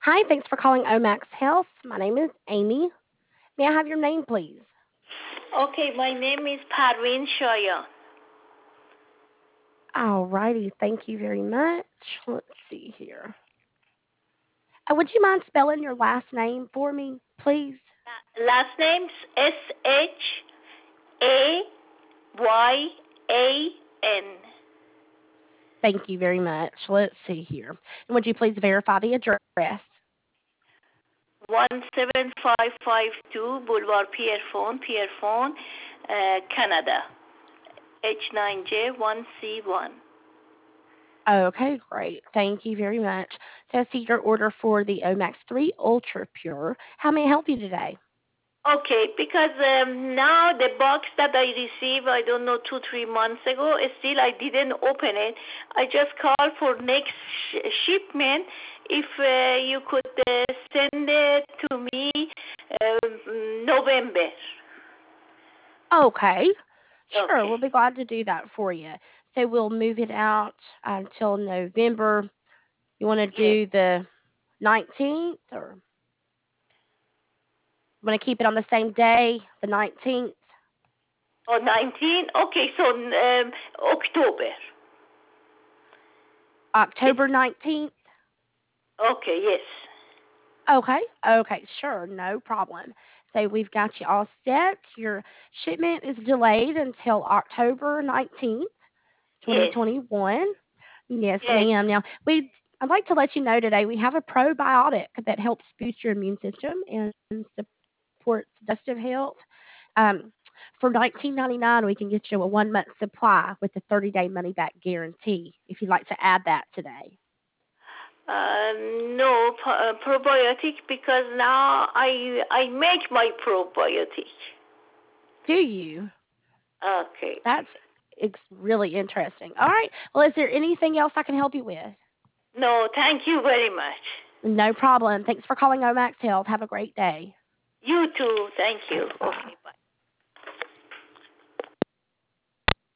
Hi, thanks for calling Omax Health. My name is Amy. May I have your name, please? Okay, my name is Parveen Shaya. Alrighty, thank you very much. Let's see here. Would you mind spelling your last name for me, please? Last name's Shayan. Thank you very much. Let's see here. And would you please verify the address? 17552 Boulevard Pierrefonds, Canada. H9J1C1. Okay, great. Thank you very much. So I see your order for the Omax 3 Ultra Pure. How may I help you today? Okay, because now the box that I received, I don't know, 2-3 months ago, still I didn't open it. I just called for next shipment. If you could send it to me November. Okay, sure. Okay. We'll be glad to do that for you. So we'll move it out until November. You want to Yes. do the 19th, or want to keep it on the same day, the 19th? Or 19? Okay, so October. It's October 19th? okay. Yes. Okay, sure, no problem. So we've got you all set. Your shipment is delayed until October 19th, Yes. 2021. Yes, Yes. ma'am. Now, I'd like to let you know today we have a probiotic that helps boost your immune system and supports digestive health. Um, for 19.99, we can get you a 1 month supply with a 30-day money back guarantee. If you'd like to add that today, No probiotic because now I make my probiotic. do you? Okay. That's it's really interesting. All right. Well, is there anything else I can help you with? No, thank you very much. No problem. Thanks for calling Omax Health. Have a great day. You too. Thank you. Bye. Okay, bye.